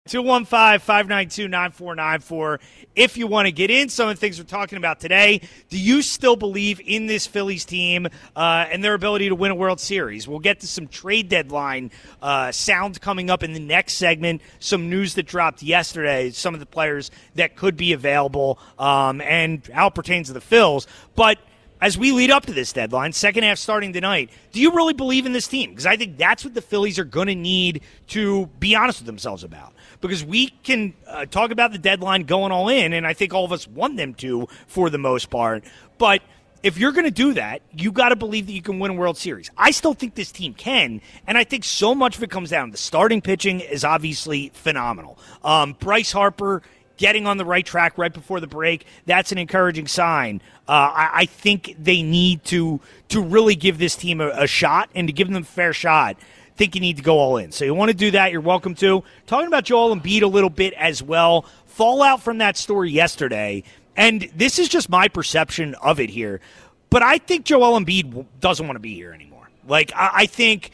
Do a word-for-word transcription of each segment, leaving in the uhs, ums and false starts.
two one five, five nine two, nine four nine four if you want to get in some of the things we're talking about today. Do you still believe in this Phillies team uh, and their ability to win a World Series? We'll get to some trade deadline uh, sound coming up in the next segment, some news that dropped yesterday, some of the players that could be available, um, and how it pertains to the Phils. But as we lead up to this deadline, second half starting tonight, do you really believe in this team? Because I think that's what the Phillies are going to need to be honest with themselves about. Because we can uh, talk about the deadline going all in, and I think all of us want them to for the most part. But if you're going to do that, you got to believe that you can win a World Series. I still think this team can, and I think so much of it comes down. The starting pitching is obviously phenomenal. Um, Bryce Harper getting on the right track right before the break, that's an encouraging sign. Uh, I, I think they need to to really give this team a, a shot, and to give them a fair shot, I think you need to go all in. So you want to do that, you're welcome to. Talking about Joel Embiid a little bit as well. Fallout from that story yesterday, and this is just my perception of it here, but I think Joel Embiid doesn't want to be here anymore. Like, I, I think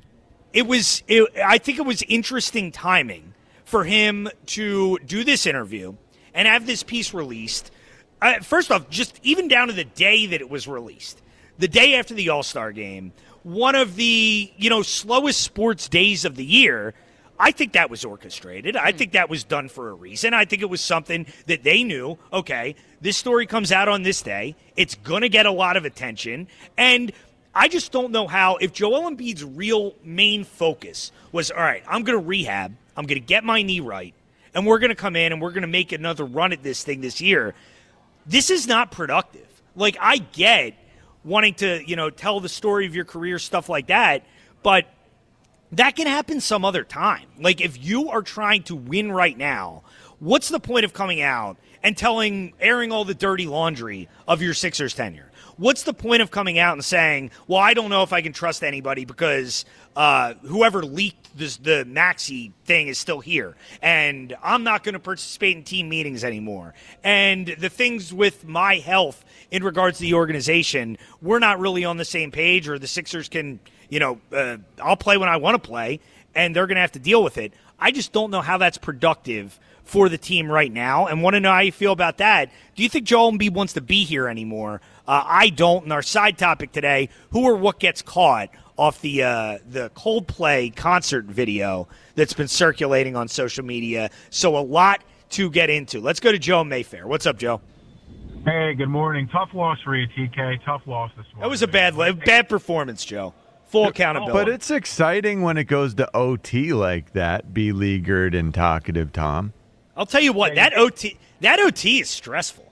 it was it, I think it was interesting timing for him to do this interview and have this piece released. Uh, first off, just even down to the day that it was released, the day after the All-Star game, one of the, you know, slowest sports days of the year. I think that was orchestrated. I think that was done for a reason. I think it was something that they knew, okay, this story comes out on this day. It's going to get a lot of attention. And I just don't know how, if Joel Embiid's real main focus was, all right, I'm going to rehab, I'm going to get my knee right, and we're going to come in and we're going to make another run at this thing this year, this is not productive. Like, I get wanting to, you know, tell the story of your career, stuff like that, but that can happen some other time. Like, if you are trying to win right now, what's the point of coming out and telling, airing all the dirty laundry of your Sixers tenure? What's the point of coming out and saying, well, I don't know if I can trust anybody because uh, whoever leaked this, the Maxey thing is still here, and I'm not going to participate in team meetings anymore. And the things with my health in regards to the organization, we're not really on the same page, or the Sixers can, you know, uh, I'll play when I want to play, and they're going to have to deal with it. I just don't know how that's productive for the team right now, and want to know how you feel about that. Do you think Joel Embiid wants to be here anymore? Uh, I don't. And our side topic today, who or what gets caught off the uh, the Coldplay concert video that's been circulating on social media. So a lot to get into. Let's go to Joe Mayfair. What's up, Joe? Hey, good morning. Tough loss for you, T K. Tough loss this morning. That was a bad bad performance, Joe. Full accountability. But it's exciting when it goes to O T like that. Beleaguered and talkative, Tom. I'll tell you what, that O T that O T is stressful.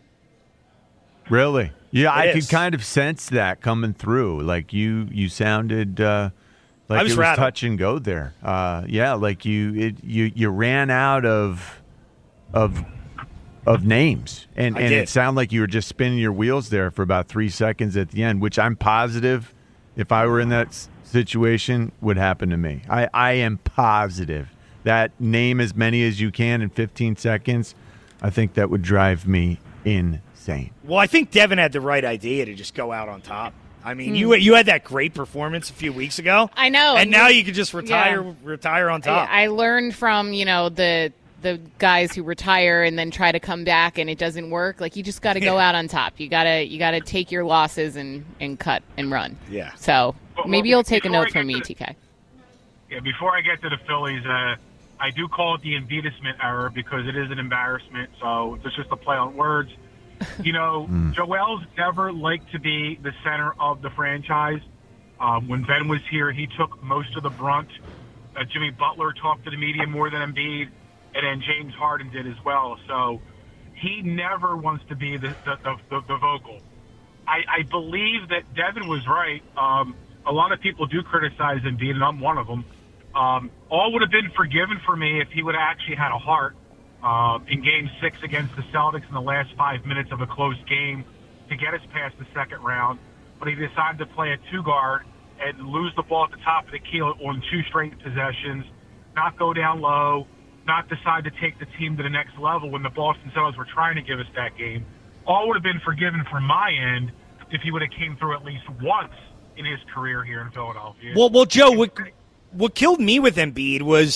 Really? Yeah, It I is. could kind of sense that coming through. Like you, you sounded uh, like I was it was rattled. touch and go there. Uh, yeah, like you, it, you, you ran out of of of names, and I and did. it sounded like you were just spinning your wheels there for about three seconds at the end, which I'm positive, if I were in that s- situation, would happen to me. I, I am positive that name as many as you can in fifteen seconds. I think that would drive me insane. Well, I think Devin had the right idea to just go out on top. I mean, you you had that great performance a few weeks ago. I know. And and now you- you could just retire Yeah. retire on top. I, I learned from, you know, the the guys who retire and then try to come back and it doesn't work. Like, you just got to go Yeah. out on top. You got to you got to take your losses and, and cut and run. Yeah. So Well, maybe well, you'll take a before I note from get me, to T K. Yeah, before I get to the Phillies, uh, I do call it the embarrassment error because it is an embarrassment. So it's just a play on words. You know, Joel's never liked to be the center of the franchise. Um, when Ben was here, he took most of the brunt. Uh, Jimmy Butler talked to the media more than Embiid, and then James Harden did as well. So he never wants to be the the, the, the, the vocal. I, I believe that Devin was right. Um, a lot of people do criticize Embiid, and I'm one of them. Um, all would have been forgiven for me if he would have actually had a heart uh, in Game Six against the Celtics in the last five minutes of a close game to get us past the second round. But he decided to play a two guard and lose the ball at the top of the key on two straight possessions, not go down low, not decide to take the team to the next level when the Boston Celtics were trying to give us that game. All would have been forgiven from my end if he would have came through at least once in his career here in Philadelphia. Well, well, Joe, what, what killed me with Embiid was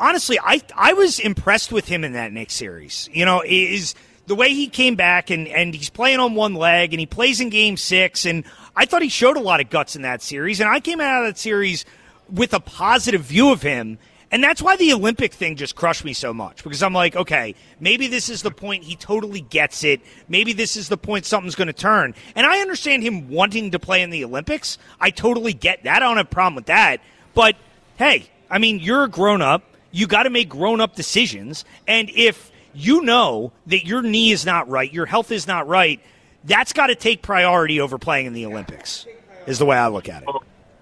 honestly, I I was impressed with him in that Knicks series. You know, is the way he came back and, and he's playing on one leg and he plays in game six. And I thought he showed a lot of guts in that series. And I came out of that series with a positive view of him. And that's why the Olympic thing just crushed me so much, because I'm like, okay, maybe this is the point he totally gets it. Maybe this is the point something's going to turn. And I understand him wanting to play in the Olympics. I totally get that. I don't have a problem with that. But, hey, I mean, you're a grown-up. You got to make grown-up decisions. And if you know that your knee is not right, your health is not right, that's got to take priority over playing in the Olympics, is the way I look at it.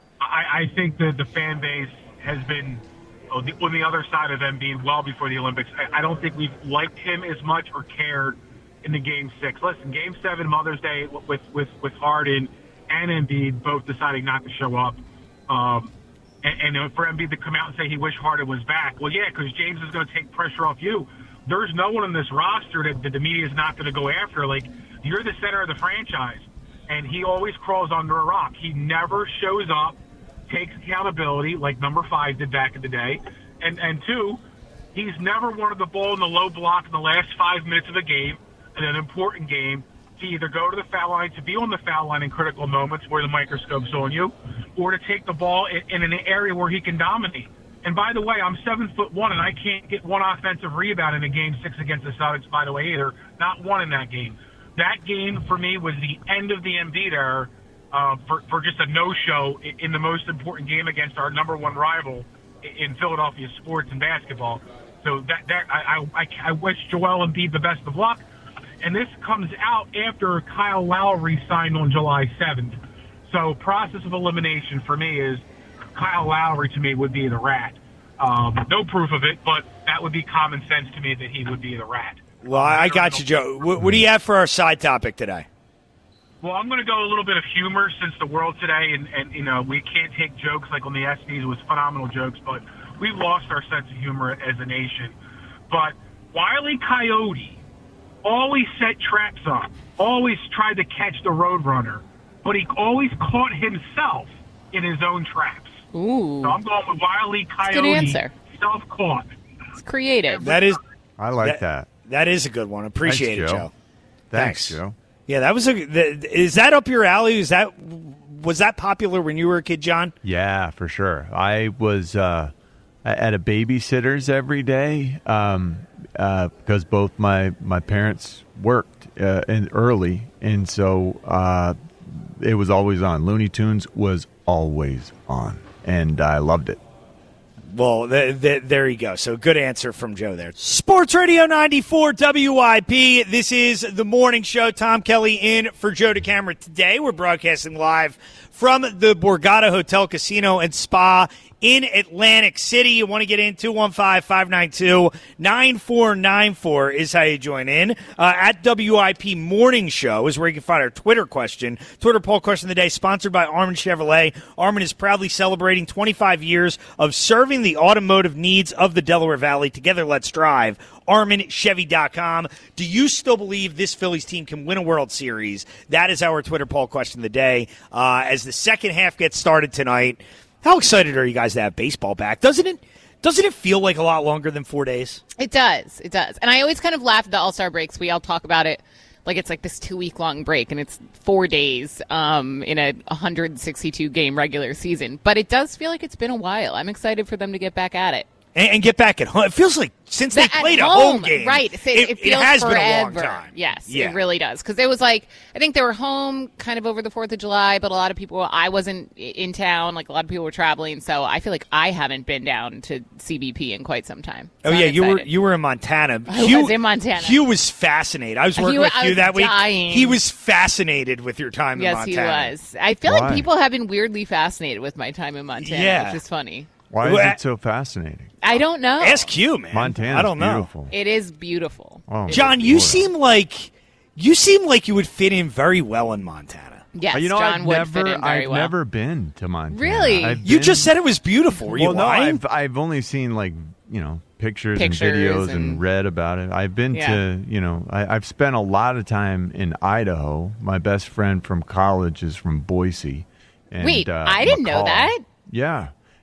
I, I think that the fan base has been on the, on the other side of Embiid well before the Olympics. I, I don't think we've liked him as much or cared in the Game Six. Listen, Game Seven, Mother's Day, with with with Harden and Embiid both deciding not to show up, um, and, and for Embiid to come out and say he wished Harden was back. Well, yeah, because James is going to take pressure off you. There's no one in this roster that, that the media is not going to go after. Like, you're the center of the franchise, and he always crawls under a rock. He never shows up, takes accountability like number five did back in the day. And and two, he's never wanted the ball in the low block in the last five minutes of a game, in an important game, to either go to the foul line, to be on the foul line in critical moments where the microscope's on you, or to take the ball in, in an area where he can dominate. And by the way, I'm seven foot one, and I can't get one offensive rebound in a game six against the Celtics, by the way, either. Not one in that game. That game, for me, was the end of the Embiid era. Uh, for, for just a no-show in the most important game against our number one rival in Philadelphia sports and basketball. So that, that I, I, I wish Joel Embiid the best of luck. And this comes out after Kyle Lowry signed on July seventh. So process of elimination for me is Kyle Lowry to me would be the rat. Um, no proof of it, but that would be common sense to me that he would be the rat. Well, I got you, Joe. What, what do you have for our side topic today? Well, I'm going to go a little bit of humor since the world today, and, and you know, we can't take jokes like on the S Bs. It was phenomenal jokes, but we've lost our sense of humor as a nation. But Wile E. Coyote always set traps up, always tried to catch the Roadrunner, but he always caught himself in his own traps. Ooh. So I'm going with Wile E. Coyote. Good answer. Self-caught. It's creative. That is, I like that. that. That is a good one. Appreciate Thanks, it, Joe. Joe. Thanks, Thanks, Joe. Yeah, that was a. The, is that up your alley? Is that was that popular when you were a kid, John? Yeah, for sure. I was uh, at a babysitter's every day um, uh, because both my my parents worked uh, in early, and so uh, it was always on. Looney Tunes was always on, and I loved it. Well, th- th- there you go. So good answer from Joe there. Sports Radio ninety-four W I P. This is the morning show. Tom Kelly in for Joe DeCamara today. We're broadcasting live from the Borgata Hotel, Casino, and Spa in Atlantic City. You want to get in, two one five, five nine two, nine four nine four is how you join in. Uh, at W I P Morning Show is where you can find our Twitter question. Twitter poll question of the day, sponsored by Armin Chevrolet. Armin is proudly celebrating twenty-five years of serving the automotive needs of the Delaware Valley. Together, let's drive. Armin Chevy dot com. Do you still believe this Phillies team can win a World Series? That is our Twitter poll question of the day. Uh, as the second half gets started tonight, how excited are you guys to have baseball back? Doesn't it doesn't it feel like a lot longer than four days? It does. It does. And I always kind of laugh at the All-Star breaks. We all talk about it like it's like this two-week-long break, and it's four days um, in a one hundred sixty-two game regular season. But it does feel like it's been a while. I'm excited for them to get back at it. And, and get back at home. It feels like since they At played home, a home game, right? It, it, it feels it has forever. been a long time. Yes, yeah. It really does. Because it was like, I think they were home kind of over the fourth of July, but a lot of people, I wasn't in town. Like a lot of people were traveling, so I feel like I haven't been down to C B P in quite some time. So oh I'm yeah, you were excited. you were in Montana. I Hugh, was in Montana. Hugh was fascinated. I was working Hugh- with I Hugh was that week. dying. He was fascinated with your time Yes, in Montana. he was. I feel Why? like people have been weirdly fascinated with my time in Montana, Yeah. which is funny. Why is Well, it so fascinating? I don't know. Ask Hugh, man. Montana's I don't know. beautiful. It is beautiful. Oh, It John, is you Florida. seem like you seem like you would fit in very well in Montana. Yes, Uh, you know, John I've would never, fit in very I've well. never been to Montana. Really? I've You been- just said it was beautiful. Were you well, no, lying? I've I've only seen like you know pictures, Pictures and videos and, and- read about it. I've been Yeah. to you know I, I've spent a lot of time in Idaho. My best friend from college is from Boise. And, Wait, uh, I didn't know McCall. that. Yeah,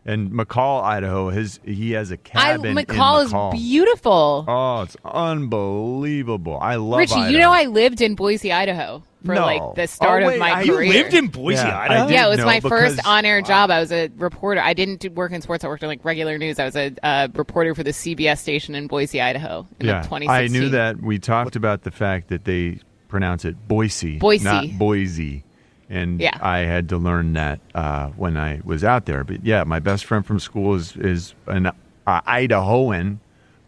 And McCall, Idaho, his he has a I, cabin McCall, in McCall. is beautiful. Oh, it's unbelievable. I love Richie, Idaho. you know I lived in Boise, Idaho for No. like the start Oh, wait, of my I- You career. lived in Boise, Yeah, I Idaho? did. Yeah, it was know my because- first on-air job. I was a reporter. I didn't do work in sports. I worked in like regular news. I was a uh, reporter for the C B S station in Boise, Idaho in Yeah, like twenty I sixteen. knew that. We talked about the fact that they pronounce it Boise, Boise. not Boise. And Yeah. I had to learn that uh, when I was out there. But yeah, my best friend from school is is an uh, Idahoan.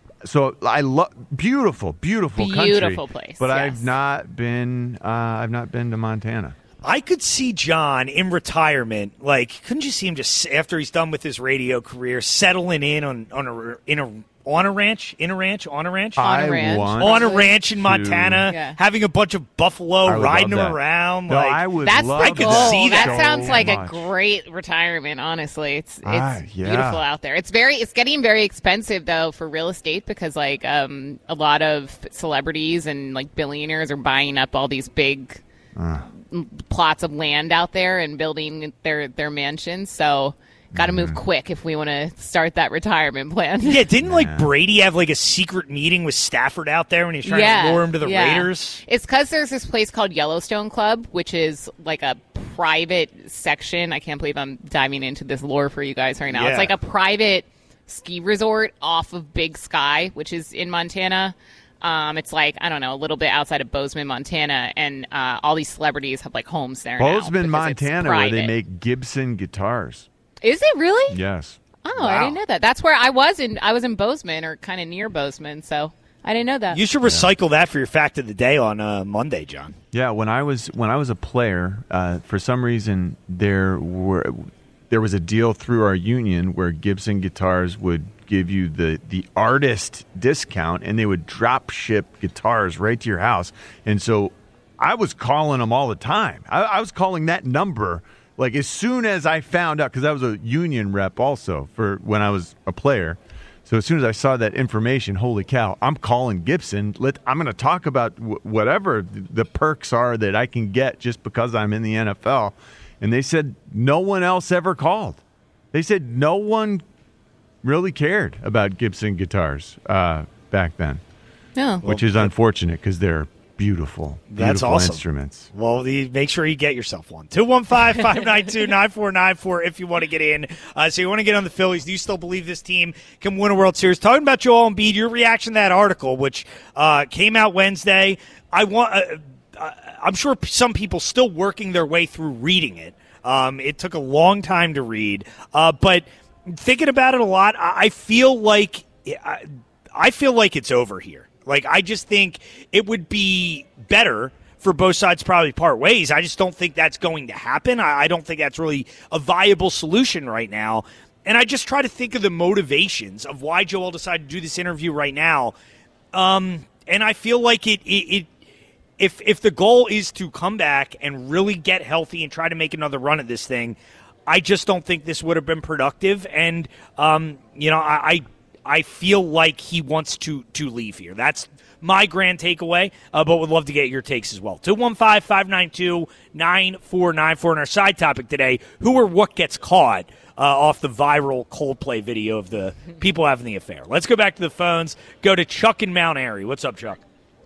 So I love beautiful, beautiful, Beautiful country. place, But yes. I've not been. Uh, I've not been to Montana. I could see John in retirement. Like, couldn't you see him just after he's done with his radio career, settling in on on a in a on a ranch, in a ranch, on a ranch, On a I ranch. want on a Probably. ranch in to- Montana, Yeah. having a bunch of buffalo I would riding love them that. around. No, like, I would That's love the I could goal. see that That sounds so like much. a great retirement. Honestly, it's it's Ah, yeah. beautiful out there. It's very it's getting very expensive though for real estate because like um a lot of celebrities and like billionaires are buying up all these big Ah. m- plots of land out there and building their their mansions. So got to Mm-hmm. move quick if we want to start that retirement plan. yeah, didn't like Yeah. Brady have like a secret meeting with Stafford out there when he was trying yeah, to lure him to the yeah. Raiders? It's because there's this place called Yellowstone Club, which is like a private section. I can't believe I'm diving into this lore for you guys right now. Yeah. It's like a private ski resort off of Big Sky, which is in Montana. Um, it's like, I don't know, a little bit outside of Bozeman, Montana, and uh, all these celebrities have like homes there now Bozeman, because it's Montana, where they private. make Gibson guitars. Is it really? Yes. Oh, Wow. I didn't know that. That's where I was in. I was in Bozeman, or kind of near Bozeman, so I didn't know that. You should recycle that for your fact of the day on uh, Monday, John. Yeah, when I was when I was a player, uh, for some reason there were there was a deal through our union where Gibson Guitars would give you the the artist discount, and they would drop ship guitars right to your house. And so I was calling them all the time. I, I was calling that number like as soon as I found out, because I was a union rep also for when I was a player. So as soon as I saw that information, holy cow, I'm calling Gibson. Let, I'm going to talk about w- whatever the perks are that I can get just because I'm in the N F L. And they said no one else ever called. They said no one really cared about Gibson guitars uh, back then, Oh. which is unfortunate because they're beautiful, That's beautiful awesome. instruments. Well, the, make sure you get yourself one. two one five, five nine two, nine four nine four if you want to get in. Uh, so you want to get on the Phillies. Do you still believe this team can win a World Series? Talking about Joel Embiid, your reaction to that article, which uh, came out Wednesday. I want. Uh, uh, I'm sure some people still working their way through reading it. Um, it took a long time to read, uh, but thinking about it a lot, I, I feel like I, I feel like it's over here. Like, I just think it would be better for both sides to probably part ways. I just don't think that's going to happen. I, I don't think that's really a viable solution right now. And I just try to think of the motivations of why Joel decided to do this interview right now. Um, and I feel like it, it, it if if the goal is to come back and really get healthy and try to make another run at this thing, I just don't think this would have been productive. And, um, you know, I, I I feel like he wants to to leave here. That's my grand takeaway, uh, but would love to get your takes as well. two one five, five nine two, nine four nine four. And our side topic today, who or what gets caught uh, off the viral Coldplay video of the people having the affair. Let's go back to the phones. Go to Chuck in Mount Airy. What's up, Chuck?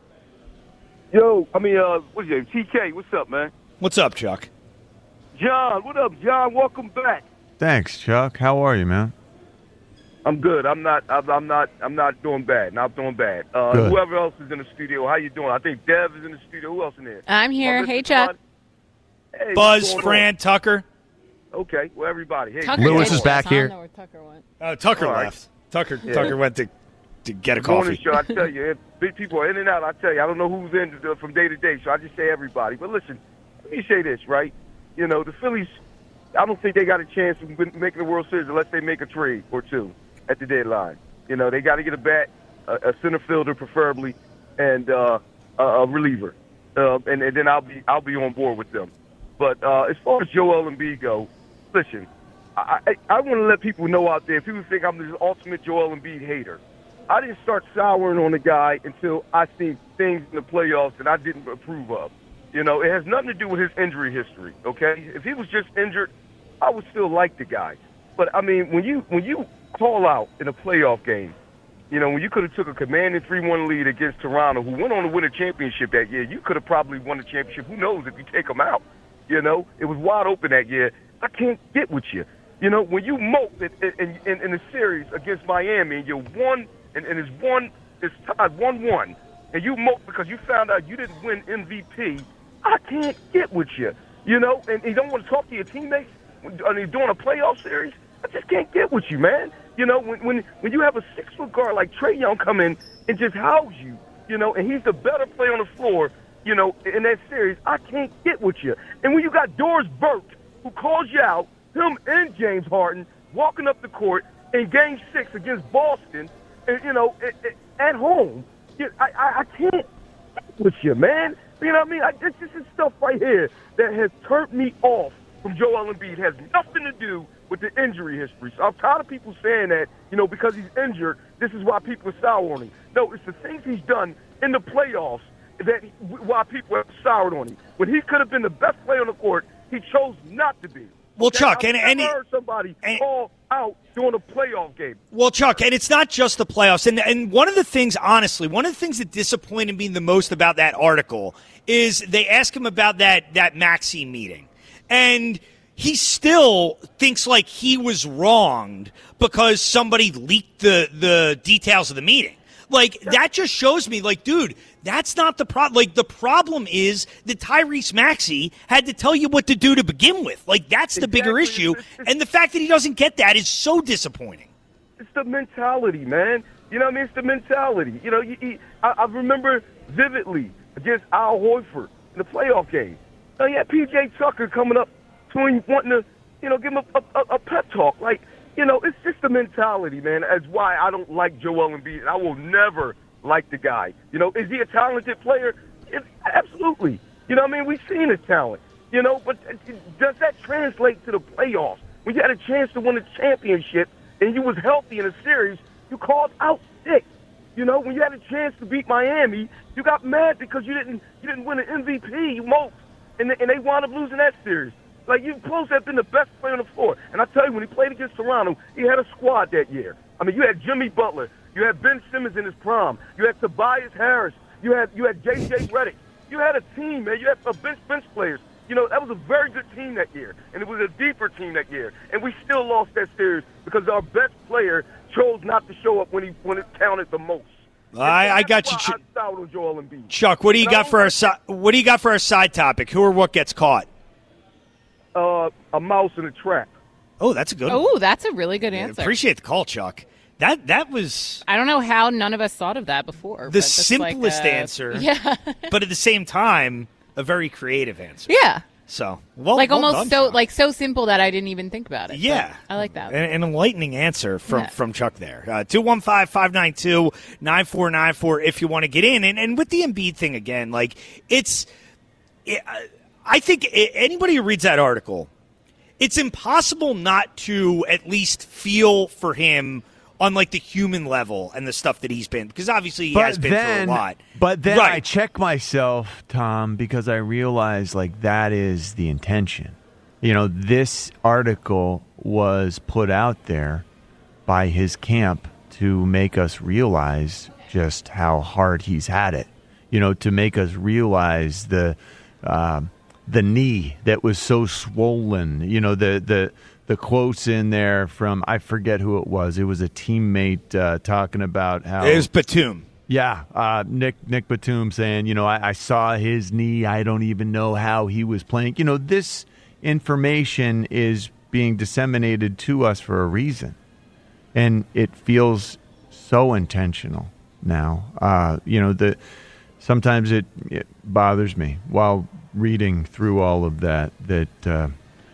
Yo, I mean, uh, what's your name? T K, what's up, man? What's up, Chuck? John, what up, John? Welcome back. Thanks, Chuck. How are you, man? I'm good. I'm not. I'm I'm not. I'm not doing bad. Not doing bad. Uh, Good. whoever else is in the studio, how you doing? I think Dev is in the studio. Who else in there? I'm here. Oh, Hey, Mister Chuck. John? Hey, what's Buzz, going Fran, Tucker. on? Okay, well, everybody. Hey, Tucker Lewis did is back this. I don't here. know where Tucker went. Oh, Tucker All right. left. Tucker Yeah. Tucker went to to get a going to coffee. show, I tell you, if big people are in and out. I tell you, I don't know who's in the- from day to day, so I just say everybody. But listen, let me say this, right? You know, the Phillies, I don't think they got a chance of win- making the World Series unless they make a trade or two at the deadline. You know, they got to get a bat, a, a center fielder preferably, and uh, a, a reliever, uh, and, and then I'll be I'll be on board with them. But uh, as far as Joel Embiid go, listen, I, I, I want to let people know out there, people think I'm the ultimate Joel Embiid hater. I didn't start souring on the guy until I seen things in the playoffs that I didn't approve of. You know, it has nothing to do with his injury history, okay? If he was just injured, I would still like the guy. but I mean, when you when you call out in a playoff game, you know, when you could have took a commanding three one lead against Toronto, who went on to win a championship that year, you could have probably won the championship. Who knows if you take them out? You know, it was wide open that year. I can't get with you. You know, when you mope in, in, in, in the series against Miami and you're one, and, and it's one, it's tied one one, and you mope because you found out you didn't win M V P, I can't get with you. You know, and you don't want to talk to your teammates when you're doing a playoff series. I just can't get with you, man. You know, when when when you have a six-foot guard like Trae Young come in and just house you, you know, and he's the better player on the floor, you know, in that series, I can't get with you. And when you got Doris Burke, who calls you out, him and James Harden, walking up the court in Game Six against Boston, and, you know, at, at home, I, I, I can't get with you, man. You know what I mean? I, this, this is stuff right here that has turned me off from Joel Embiid. It has nothing to do with the injury history. So I'm tired of people saying that, you know, because he's injured, this is why people are sour on him. No, it's the things he's done in the playoffs that why people are soured on him. When he could have been the best player on the court, he chose not to be. Well, Chuck, I've and, and never heard somebody and, call out during a playoff game. Well, Chuck, and it's not just the playoffs. And and one of the things, honestly, one of the things that disappointed me the most about that article is they ask him about that that Maxey meeting, and he still thinks like he was wronged because somebody leaked the the details of the meeting. Like, that just shows me, like, dude, that's not the problem. Like, the problem is that Tyrese Maxey had to tell you what to do to begin with. Like, that's the exactly. bigger issue. And the fact that he doesn't get that is so disappointing. It's the mentality, man. You know what I mean? It's the mentality. You know, you, you, I, I remember vividly against Al Horford in the playoff game. Oh, yeah, P J Tucker coming up to him wanting to, you know, give him a, a, a pep talk. Like, you know, it's just the mentality, man. That's why I don't like Joel Embiid. I will never like the guy. You know, is he a talented player? It, absolutely. You know what I mean? We've seen his talent. You know, but does that translate to the playoffs? When you had a chance to win a championship and you was healthy in a series, you called out sick. You know, when you had a chance to beat Miami, you got mad because you didn't you didn't win an M V P. You moped, and they, and they wound up losing that series. Like, you supposed to have been the best player on the floor. And I tell you, when he played against Toronto, he had a squad that year. I mean, you had Jimmy Butler. You had Ben Simmons in his prime. You had Tobias Harris. You had you had J J Redick. You had a team, man. You had a bench, bench players. You know, that was a very good team that year. And it was a deeper team that year. And we still lost that series because our best player chose not to show up when he when it counted the most. I, I got you, Ch- on Joel Embiid. Chuck. What do you got for our si- What do you got for our side topic? Who or what gets caught? Uh, a mouse in a trap. Oh, that's a good one. Oh, that's a really good answer. Yeah, appreciate the call, Chuck. That that was I don't know how none of us thought of that before. the simplest like a, answer. Yeah. But at the same time, a very creative answer. Yeah. So, well, like well almost done, so Chuck. like so simple that I didn't even think about it. Yeah. I like that. An, an enlightening answer from, Yeah. from Chuck there. Uh, two one five, five nine two, nine four nine four if you want to get in. And, and with the Embiid thing again, like, it's it, I think it, anybody who reads that article, it's impossible not to at least feel for him on, like, the human level and the stuff that he's been. Because obviously he but has been then, through a lot. But then right. I check myself, Tom, because I realize, like, that is the intention. You know, this article was put out there by his camp to make us realize just how hard he's had it. You know, to make us realize the uh, the knee that was so swollen. You know, the the the quotes in there from, I forget who it was. It was a teammate uh, talking about how It was Batum. Yeah, uh, Nick Nick Batum saying, you know, I, I saw his knee. I don't even know how he was playing. You know, this information is being disseminated to us for a reason, and it feels so intentional now. Uh, you know, the sometimes it, it bothers me while reading through all of that that uh,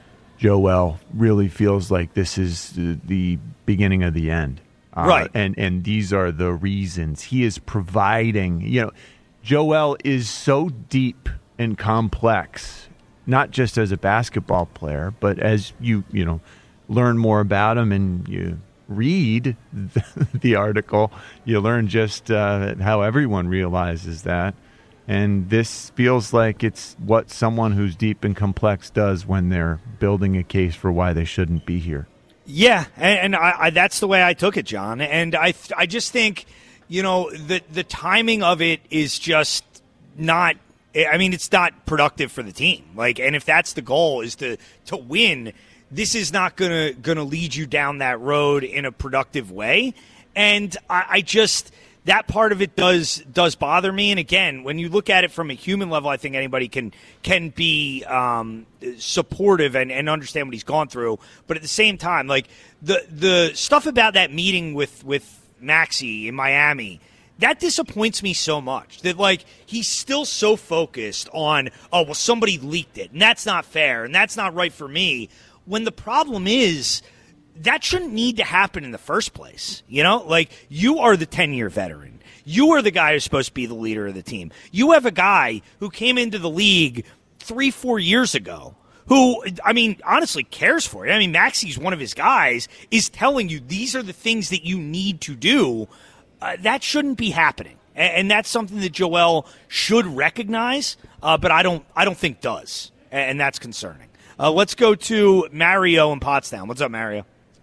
Joel really feels like this is the beginning of the end. Uh, right. And, and these are the reasons. He is providing, you know, Joel is so deep and complex, not just as a basketball player, but as you, you know, learn more about him and you read the, the article, you learn just uh, how everyone realizes that. And this feels like it's what someone who's deep and complex does when they're building a case for why they shouldn't be here. Yeah, and, and I, I, that's the way I took it, John. And I, th- I just think, you know, the the timing of it is just not. I mean, it's not productive for the team. Like, and if that's the goal, is to to win, this is not gonna gonna lead you down that road in a productive way. And I, I just. That part of it does does bother me. And again, when you look at it from a human level, I think anybody can can be um, supportive and, and understand what he's gone through. But at the same time, like the the stuff about that meeting with with Maxey in Miami, that disappoints me so much. That like he's still so focused on, oh well, somebody leaked it, and that's not fair, and that's not right for me. When the problem is, that shouldn't need to happen in the first place. You know, like you are the ten-year veteran. You are the guy who's supposed to be the leader of the team. You have a guy who came into the league three, four years ago who, I mean, honestly cares for you. I mean, Maxey's one of his guys, is telling you these are the things that you need to do. Uh, that shouldn't be happening. And, and that's something that Joel should recognize, uh, but I don't, I don't think does. And, and that's concerning. Uh, let's go to Mario in Pottstown. What's up, Mario?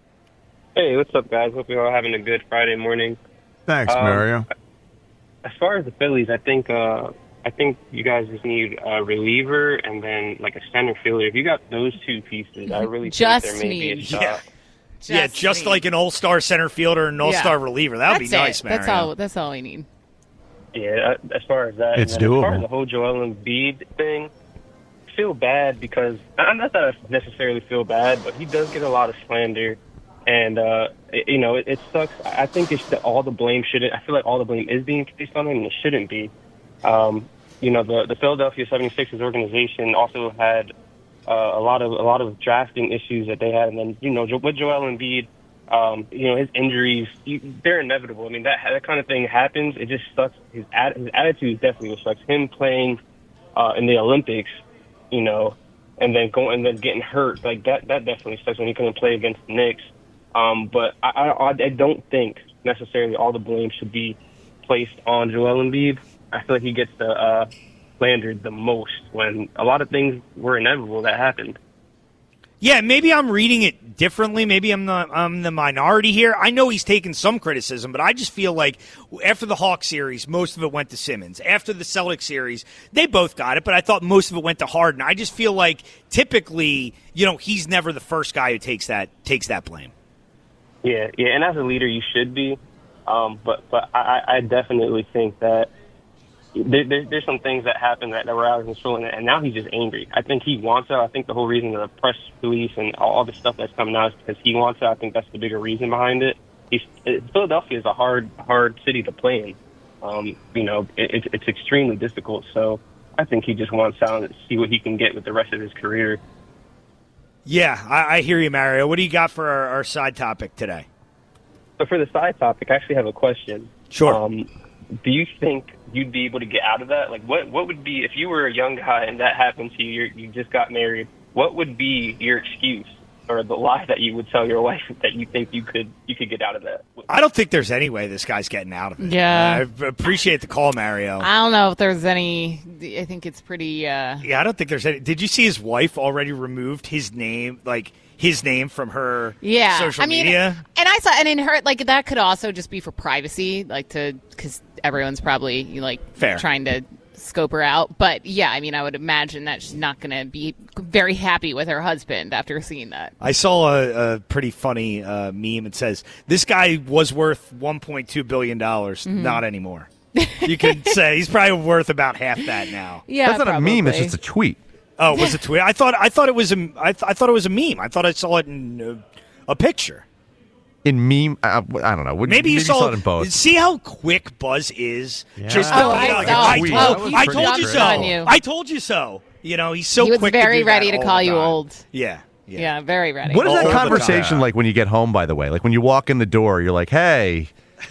Hey, what's up, guys? Hope you're all having a good Friday morning. Thanks, um, Mario. As far as the Phillies, I think uh, I think you guys just need a reliever and then like a center fielder. If you got those two pieces, I really Just think there may be a me. shot. Yeah. Just yeah, just me. like an all-star center fielder and an all-star Yeah. reliever. That would be That's nice, it. Mario. That's all. That's all we need. Yeah, as far as that. It's and then As far doable. as the whole Joel Embiid thing, I feel bad because, not that I necessarily feel bad, but he does get a lot of slander. And, uh, it, you know, it, it sucks. I think it's that all the blame shouldn't, I feel like all the blame is being placed on him, and it shouldn't be. Um, you know, the, the Philadelphia seventy-sixers organization also had uh, a lot of a lot of drafting issues that they had. And then, you know, with Joel Embiid, um, you know, his injuries, you, they're inevitable. I mean, that that kind of thing happens. It just sucks. His, ad, his attitude is definitely what sucks. Him playing uh, in the Olympics, you know, and then going and then getting hurt, like that, that definitely sucks when he couldn't play against the Knicks. Um, but I, I, I don't think necessarily all the blame should be placed on Joel Embiid. I feel like he gets the uh, slandered the most when a lot of things were inevitable that happened. Yeah, maybe I'm reading it differently. Maybe I'm the I'm the minority here. I know he's taken some criticism, but I just feel like after the Hawks series, most of it went to Simmons. After the Celtics series, they both got it, but I thought most of it went to Harden. I just feel like typically, you know, he's never the first guy who takes that takes that blame. Yeah, yeah, and as a leader, you should be. Um, but but I, I definitely think that there, there, there's some things that happen that, that were out of control, and, and now he's just angry. I think he wants out. I think the whole reason of the press release and all, all the stuff that's coming out is because he wants out. I think that's the bigger reason behind it. He's, it, Philadelphia is a hard, hard city to play in. Um, you know, it, it's it's extremely difficult. So I think he just wants out and see what he can get with the rest of his career. Yeah, I, I hear you, Mario. What do you got for our, our side topic today? So for the side topic, I actually have a question. Sure. Um, do you think you'd be able to get out of that? Like, what what would be, if you were a young guy and that happened to you, you're, you just got married, what would be your excuse or the lie that you would tell your wife that you think you could you could get out of that? I don't think there's any way this guy's getting out of it. Yeah. I appreciate the call, Mario. I don't know if there's any. I think it's pretty. Uh, Yeah, I don't think there's any. Did you see his wife already removed his name, like his name from her yeah, social I mean, media? and I saw, and in her, like that could also just be for privacy, like to because everyone's probably like Fair. trying to scope her out. But yeah, I mean, I would imagine that she's not going to be very happy with her husband after seeing that. I saw a, a pretty funny uh, meme. It says, this guy was worth one point two billion dollars. Mm-hmm. Not anymore. You could say he's probably worth about half that now. Yeah, That's not probably. a meme. It's just a tweet. Oh, was it tweet? I thought I thought it was a I, th- I thought it was a meme. I thought I saw it in uh, a picture. In meme, I, I don't know. Would- Maybe you saw, it in both. See how quick Buzz is. Yeah. Just Oh, throwing I it out. saw I it. told, Oh, I he told you jumped so. on you. I told you so. You know, he's so He was quick very to do ready that to all call the you time. old. Yeah. Yeah. Yeah, very ready. What is All that the conversation time. like when you get home, by the way? Like when you walk in the door, you're like, hey,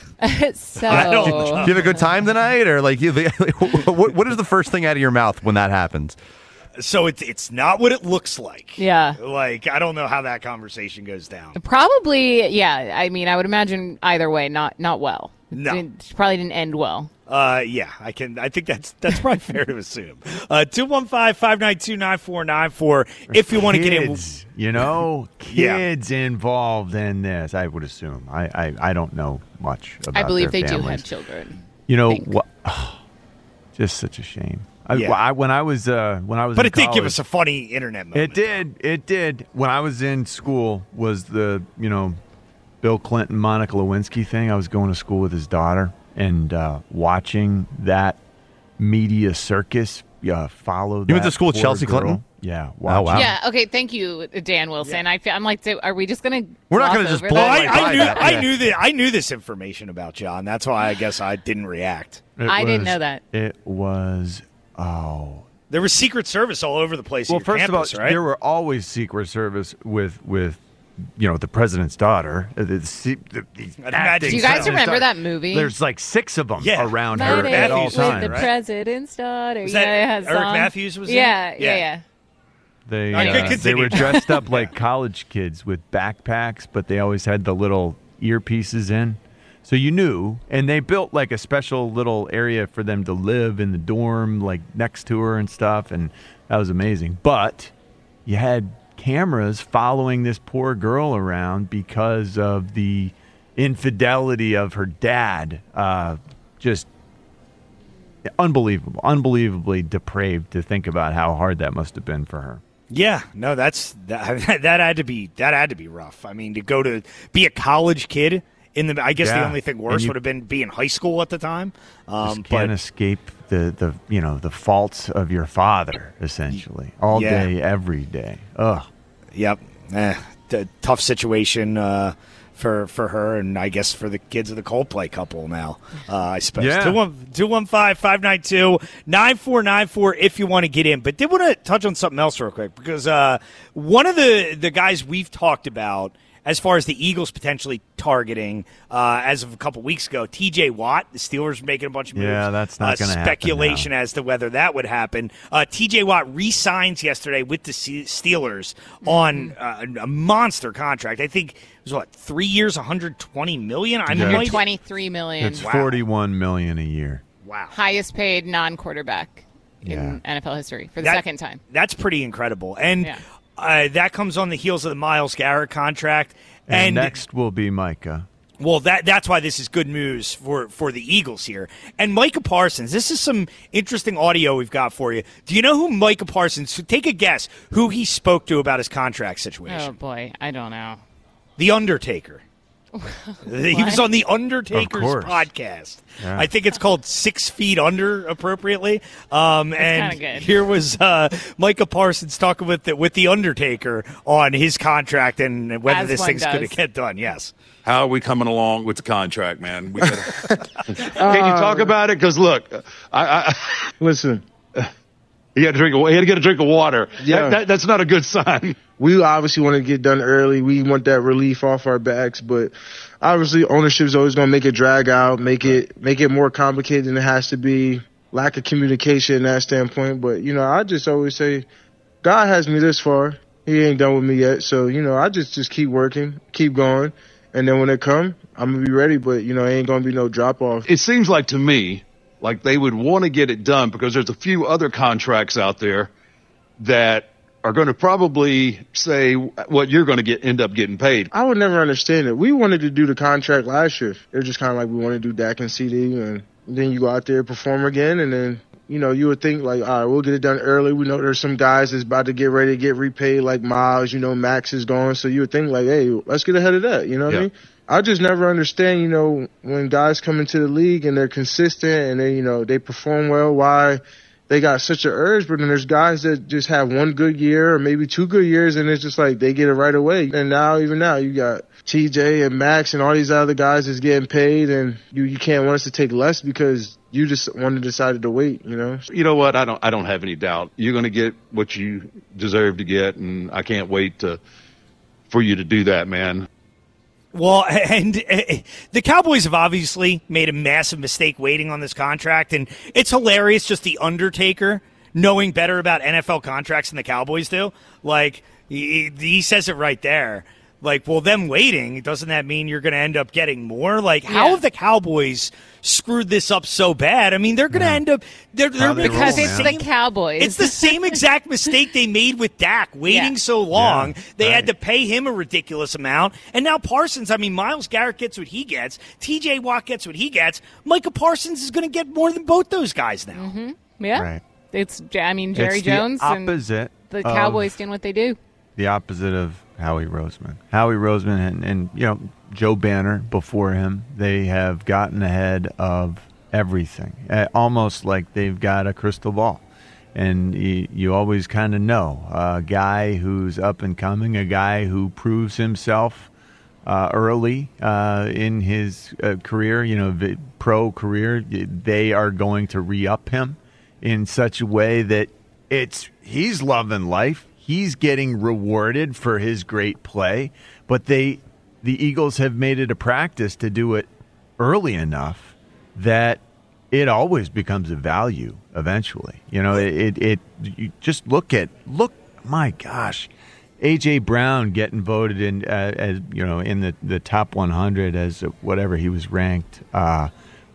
so I don't- do you have a good time tonight? Or like, you, what, what is the first thing out of your mouth when that happens? So it's it's not what it looks like. Yeah. Like, I don't know how that conversation goes down. Probably, yeah. I mean, I would imagine either way, not not well. No. It probably didn't end well. Uh, yeah, I can. I think that's that's probably fair to assume. Uh, two one five, five nine two, nine four nine four. If you want to get in, you know, kids yeah. involved in this. I would assume. I, I, I don't know much about. I believe their they families. do have children. You know what? Oh, just such a shame. Yeah. I, I, when I was uh, when I was, but in it did college, give us a funny internet moment. It did. It did. When I was in school, was the you know, Bill Clinton, Monica Lewinsky thing. I was going to school with his daughter. And uh, watching that media circus uh, follow that You went to school with poor Chelsea girl. Clinton? Yeah. Wow. Oh, wow. Yeah. Okay. Thank you, Dan Wilson. Yeah. I feel, I'm like, are we just gonna? We're not gonna just blow I, I knew. that. I Yeah. knew that. I knew this information about John. That's why I guess I didn't react. It I was, didn't know that. It was. Oh. There was Secret Service all over the place. Well, at your first campus, of all, right? there were always Secret Service with with. You know, the president's daughter. The, the, the, the acting Do you guys remember daughter. that movie? There's like six of them yeah. around My her at all Matthews times. the right? president's daughter. Was yeah, that it has Eric song. Matthews was in yeah, it? yeah, Yeah. yeah. They I could uh, they continue. were dressed up like college kids with backpacks, but they always had the little earpieces in. So you knew, and they built like a special little area for them to live in the dorm, like next to her and stuff, and that was amazing. But you had cameras following this poor girl around because of the infidelity of her dad. Uh, just unbelievable, unbelievably depraved to think about how hard that must have been for her. Yeah, no, that's that, that had to be that had to be rough. I mean, to go to be a college kid in the I guess Yeah. the only thing worse you, would have been being in high school at the time. Um, just can't but, escape the, the you know the faults of your father, essentially, all Yeah. day, every day. Ugh. Yep, eh, t- tough situation uh, for for her, and I guess for the kids of the Coldplay couple now. Uh, I suppose. Yeah. two one five, five nine two, nine four nine four if you want to get in. But did want to touch on something else real quick because uh, one of the the guys we've talked about as far as the Eagles potentially targeting, uh, as of a couple weeks ago, T J Watt, the Steelers are making a bunch of moves. Yeah, that's not uh, going to happen. Speculation now. as to whether that would happen. Uh, T J Watt re-signs yesterday with the Steelers on uh, a monster contract. I think it was, what, three years, one hundred twenty million dollars? I Yeah. might- twenty-three million It's Wow. forty-one million dollars a year. Wow. highest paid non-quarterback Yeah. in N F L history for the That- second time. That's pretty incredible. And Yeah. uh, that comes on the heels of the Myles Garrett contract. And, And, next will be Micah. well, that that's why this is good news for, for the Eagles here. And Micah Parsons, this is some interesting audio we've got for you. Do you know who Micah Parsons, so take a guess, who he spoke to about his contract situation? Oh boy, I don't know. The Undertaker. He was on the Undertaker's Of course. podcast. Yeah. I think it's called Six Feet Under, appropriately. Um, and kinda good. here was uh, Micah Parsons talking with the, with the Undertaker on his contract and whether As this one thing's going to does. get done. Yes. How are we coming along with the contract, man? We gotta, can you talk about it? Because look, I, I Listen, you got to drink. You got to get a drink of water. Yeah. That, that, that's not a good sign. we obviously want to get done early. We want that relief off our backs, but obviously ownership is always going to make it drag out, make it make it more complicated than it has to be. Lack of communication in that standpoint. But you know, I just always say, God has me this far. He ain't done with me yet. So you know, I just just keep working, keep going, and then when it come, I'm gonna be ready. But you know, it ain't gonna be no drop off. It seems like to me like they would want to get it done because there's a few other contracts out there that are going to probably say what you're going to get end up getting paid. I would never understand it. We wanted to do the contract last year. It was just kind of like we wanted to do Dak and C D, and then you go out there, perform again, and then, you know, you would think like, all right, we'll get it done early. We know there's some guys that's about to get ready to get repaid, like Miles, you know, Max is going. So you would think like, hey, let's get ahead of that. You know what Yeah. I mean? I just never understand, you know, when guys come into the league and they're consistent and they, you know, they perform well, why they got such an urge, but then there's guys that just have one good year or maybe two good years, and it's just like they get it right away. And now, even now, you got T J and Max and all these other guys that's getting paid, and you, you can't want us to take less because you just wanted decided to wait, you know? You know what? I don't. I don't have any doubt. You're going to get what you deserve to get, and I can't wait to for you to do that, man. Well, and uh, the Cowboys have obviously made a massive mistake waiting on this contract, and it's hilarious just the Undertaker knowing better about N F L contracts than the Cowboys do. Like, he, he says it right there. like, well, them waiting, doesn't that mean you're going to end up getting more? Like, how Yeah. have the Cowboys screwed this up so bad? I mean, they're going to end up they're, they're they Because roll, it's man. the Cowboys. it's the same exact mistake they made with Dak, waiting Yeah. so long. Yeah, they had right. to pay him a ridiculous amount. And now Parsons, I mean, Myles Garrett gets what he gets. T J Watt gets what he gets. Micah Parsons is going to get more than both those guys now. Mm-hmm. Yeah. Right. It's, I mean, Jerry It's Jones the and opposite the of- Cowboys doing what they do. the opposite of Howie Roseman. Howie Roseman and, and you know Joe Banner before him, they have gotten ahead of everything, uh, almost like they've got a crystal ball. And you, you always kind of know a guy who's up and coming, a guy who proves himself uh, early uh, in his uh, career, you know, v- pro career. They are going to re-up him in such a way that it's he's loving life. He's getting rewarded for his great play, but they, the Eagles have made it a practice to do it early enough that it always becomes a value eventually. You know, it, it, it you just look at, look, my gosh, A J Brown getting voted in uh, as, you know, in the, the top one hundred as whatever he was ranked. Uh,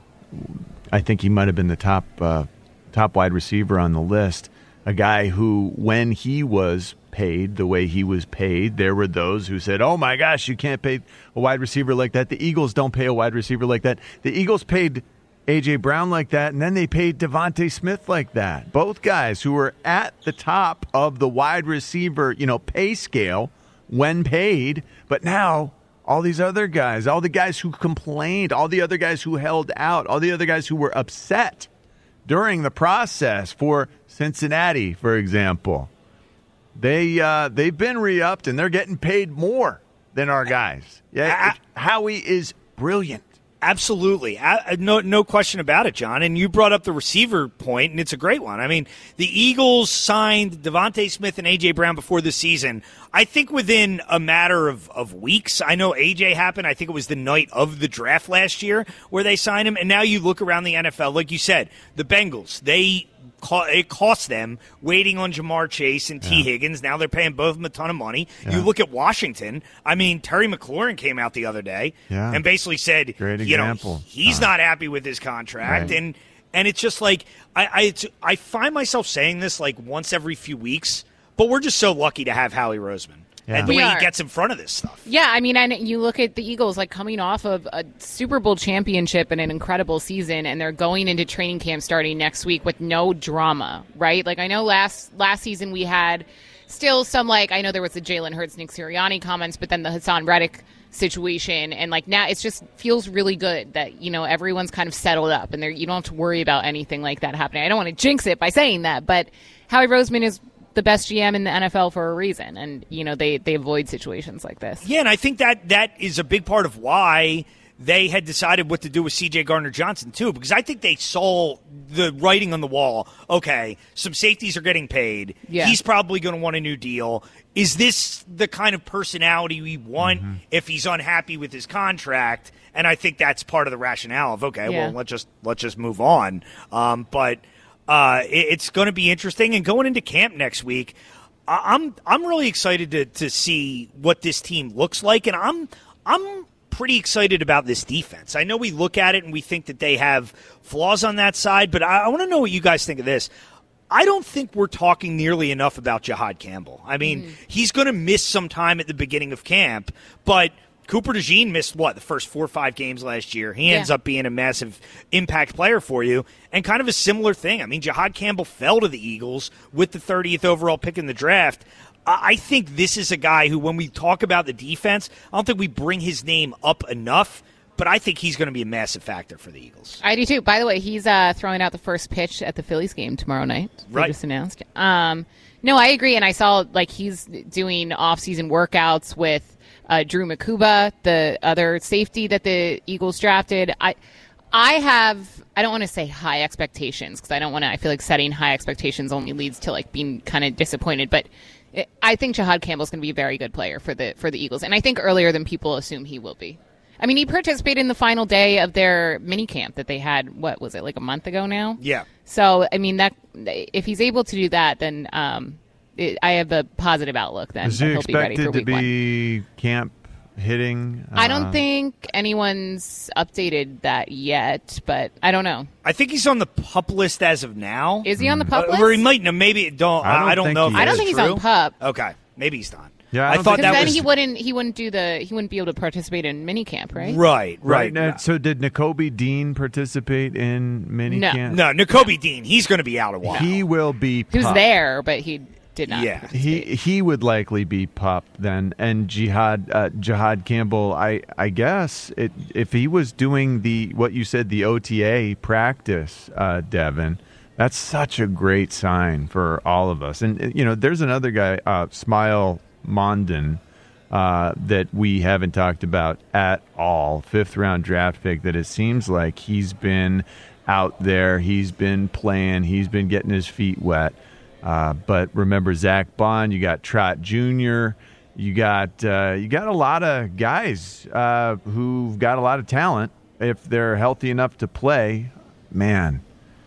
I think he might have been the top, uh, top wide receiver on the list. A guy who, when he was paid the way he was paid, there were those who said, oh, my gosh, you can't pay a wide receiver like that. The Eagles don't pay a wide receiver like that. The Eagles paid A J Brown like that, and then they paid Devontae Smith like that. Both guys who were at the top of the wide receiver, you know, pay scale when paid, but now all these other guys, all the guys who complained, all the other guys who held out, all the other guys who were upset during the process for Cincinnati, for example, they uh, they've been re-upped and they're getting paid more than our guys. Yeah, Howie is brilliant. Absolutely. I, no, no question about it, John. And you brought up the receiver point, and it's a great one. I mean, the Eagles signed Devontae Smith and A J Brown before the season. I think within a matter of, of weeks. I know A J happened. I think it was the night of the draft last year where they signed him. And now you look around the N F L, like you said, the Bengals, they it cost them waiting on Jamar Chase and T. Yeah. Higgins. Now they're paying both of them a ton of money. Yeah. You look at Washington. I mean, Terry McLaurin came out the other day Yeah. and basically said, Great you know, example. he's Uh, not happy with his contract. Right. And and it's just like, I, I, it's, I find myself saying this like once every few weeks, but we're just so lucky to have Howie Roseman. Yeah. And the We way are. he gets in front of this stuff. Yeah, I mean, and you look at the Eagles, like coming off of a Super Bowl championship and an incredible season, and they're going into training camp starting next week with no drama, right? Like, I know last last season we had still some, like, I know there was the Jalen Hurts, Nick Sirianni comments, but then the Hassan Reddick situation, and like now it just feels really good that, you know, everyone's kind of settled up, and there you don't have to worry about anything like that happening. I don't want to jinx it by saying that, but Howie Roseman is the best G M in the N F L for a reason, and you know they they avoid situations like this. Yeah, and I think that that is a big part of why they had decided what to do with C J Gardner-Johnson, too, because I think they saw the writing on the wall. Okay, some safeties are getting paid. Yeah. He's probably going to want a new deal. Is this the kind of personality we want Mm-hmm. if he's unhappy with his contract? And I think that's part of the rationale of, okay, Yeah. well, let's just let's just move on. Um, but uh, it, it's going to be interesting. And going into camp next week, I- I'm I'm really excited to, to see what this team looks like, and I'm I'm pretty excited about this defense. I know we look at it and we think that they have flaws on that side, but I, I want to know what you guys think of this. I don't think we're talking nearly enough about Jahad Campbell. I mean, Mm. he's going to miss some time at the beginning of camp, but Cooper DeJean missed, what, the first four or five games last year. He Yeah. ends up being a massive impact player for you. And kind of a similar thing. I mean, Jahad Campbell fell to the Eagles with the thirtieth overall pick in the draft. I I think this is a guy who, when we talk about the defense, I don't think we bring his name up enough, but I think he's going to be a massive factor for the Eagles. I do too. By the way, he's uh, throwing out the first pitch at the Phillies game tomorrow night. They Right. just announced. Um, no, I agree, and I saw like he's doing off-season workouts with uh, Drew Makuba, the other safety that the Eagles drafted. I, I have. I don't want to say high expectations because I don't want to. I feel like setting high expectations only leads to like being kind of disappointed, but. I think Jahad Campbell's going to be a very good player for the for the Eagles, and I think earlier than people assume he will be. I mean, he participated in the final day of their mini camp that they had. What was it, like a month ago now? Yeah. So, I mean, that if he's able to do that, then um, it, I have a positive outlook then. Is that he he'll be ready for expected to week be camp hitting? I don't Uh, think anyone's updated that yet, but I don't know. I think he's on the PUP list as of now. Is he on the PUP Uh, list? Or he might. No, maybe don't. I don't I don't think know. If he I don't that's think he's true. on PUP. Okay, maybe he's not. Yeah, I I, don't thought think that Because then was he wouldn't he wouldn't do the he wouldn't be able to participate in minicamp, right? right. Right. Right. now, so did N'Kobe Dean participate in minicamp? No, N'Kobe Dean. He's going to be out a while. He will be He was pup. there, but he did not. Yeah. He he would likely be pup then, and Jihad uh, Jihad Campbell. I I guess it, if he was doing the what you said the O T A practice, uh, Devin, that's such a great sign for all of us. And you know, there's another guy, uh, Smile Mondin, uh, that we haven't talked about at all. Fifth round draft pick. That it seems like he's been out there, he's been playing, he's been getting his feet wet. Uh, but remember Zach Bond, you got Trot Junior, you got uh, you got a lot of guys uh, who've got a lot of talent if they're healthy enough to play. Man,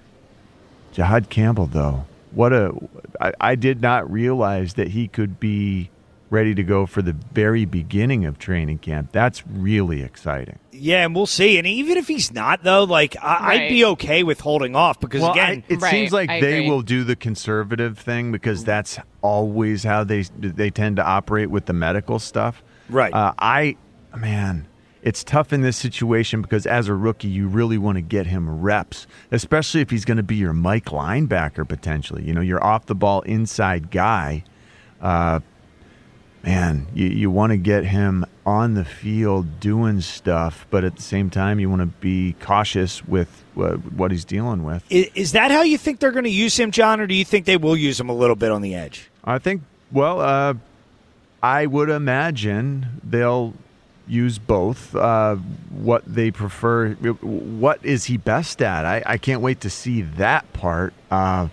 Jihad Campbell though, what a I, I did not realize that he could be ready to go for the very beginning of training camp. That's really exciting. Yeah, and we'll see. And even if he's not, though, like I, Right. I'd be okay with holding off because Well, again, I, it Right, seems like I they agree. will do the conservative thing because that's always how they they tend to operate with the medical stuff. Right. Uh, I, man, it's tough in this situation because as a rookie, you really want to get him reps, especially if he's going to be your Mike linebacker potentially. You know, your off the ball inside guy. Uh, man, you, you want to get him on the field doing stuff, but at the same time, you want to be cautious with uh, what he's dealing with. is, is that how you think they're going to use him, John, or do you think they will use him a little bit on the edge? I think, well, uh, I would imagine they'll use both. Uh, what they prefer, what is he best at? I, I can't wait to see that part. Uh,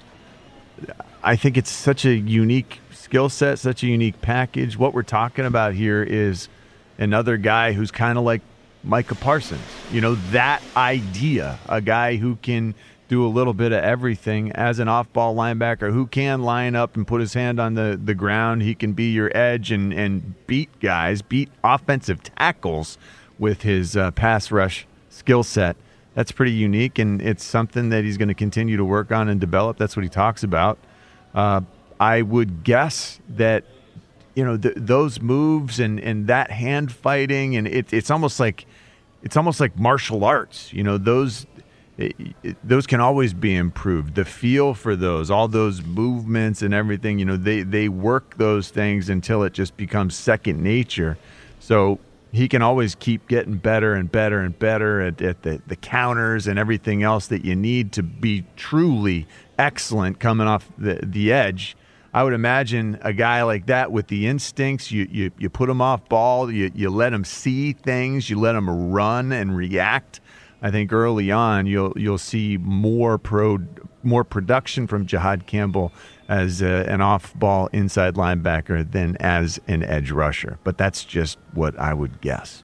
I think it's such a unique skill set, such a unique package. What we're talking about here is another guy who's kind of like Micah Parsons. You know, that idea, a guy who can do a little bit of everything as an off-ball linebacker, who can line up and put his hand on the, the ground. He can be your edge and, and beat guys, beat offensive tackles with his uh, pass rush skill set. That's pretty unique, and it's something that he's going to continue to work on and develop. That's what he talks about. Uh, I would guess that, you know, th- those moves and, and that hand fighting, and it, it's almost like it's almost like martial arts. You know, those it, it, those can always be improved. The feel for those, all those movements and everything, you know, they, they work those things until it just becomes second nature. So he can always keep getting better and better and better at, at the, the counters and everything else that you need to be truly excellent coming off the, the edge. I would imagine a guy like that with the instincts, you you, you put him off ball, you, you let him see things, you let him run and react. I think early on you'll you'll see more pro more production from Jihad Campbell as a, an off-ball inside linebacker than as an edge rusher. But that's just what I would guess.